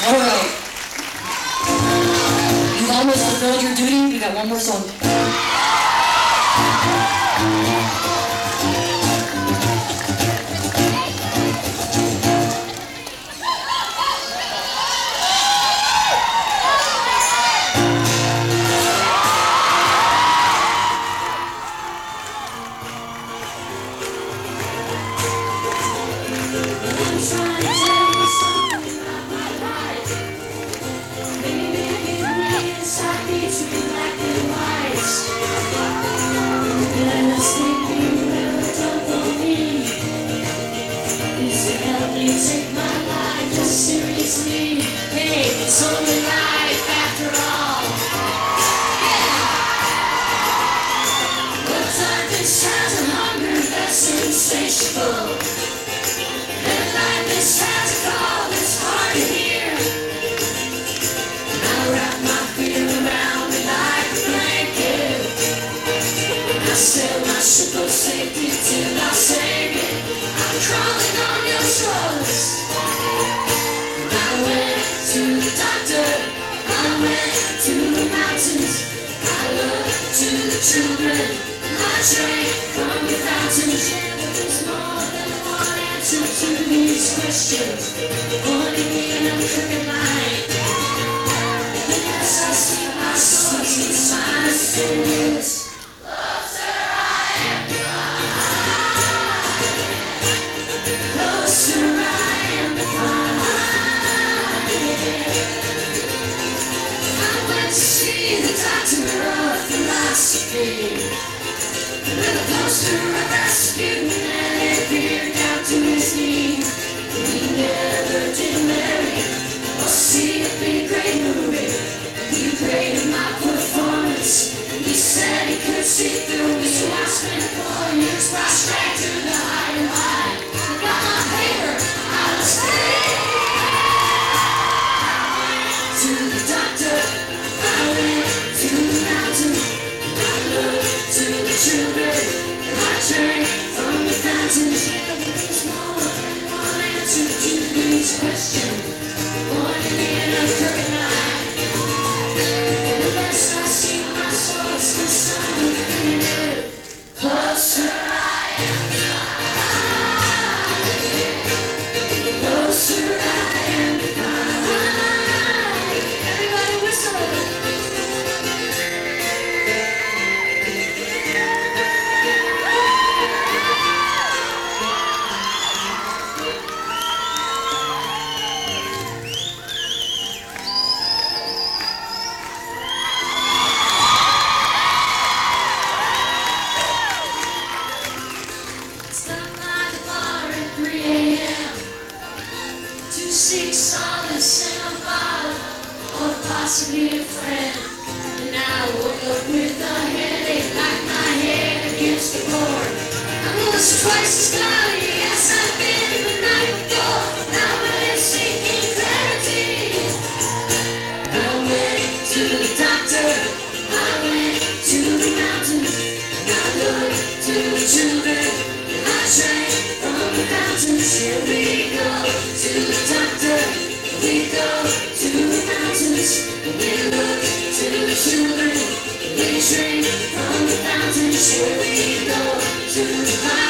All right. You've almost fulfilled your duty. We got one more song. Take my life just seriously. Hey, it's only life after all. Yeah. But darkness has a hunger that's insatiable. And lightness has a call that's hard to hear. I wrap my fear around me like a blanket. I sail my ship of safety till I sink it. I'm crawling on your shores. I went to the doctor. I went to the mountains. I looked to the children. I drank from the fountains. There's more than one answer to these questions. Pointing me in a crooked line. Yes, I see my source inside my sins. With a poster of Rasputin and it peered down to his knee. We never did marry or see a big great movie. He graded my performance. He said he could see through me, so I spent 4 years prostrate to the higher line. I got my paper out of state. To the doctor, I went to the mountain. I looked to the children, I drank from the fountains. There's more than one answer to these questions. Pointing me in a crooked line. The best I see my source is something closer I am. Closer I am. Everybody whistle. Stop by the bar at 3 a.m. to seek solace in a bottle or possibly a friend. And I woke up with a headache like my head against the board. I was twice as cloudy as I've been the night before. Now I'm seeking clarity. I went to the doctor. I went to the mountains. I looked to the children. I drank from the fountains. Here we go to the doctor. We go to the mountains. We look to the children. We drink from the fountains. Here we go to the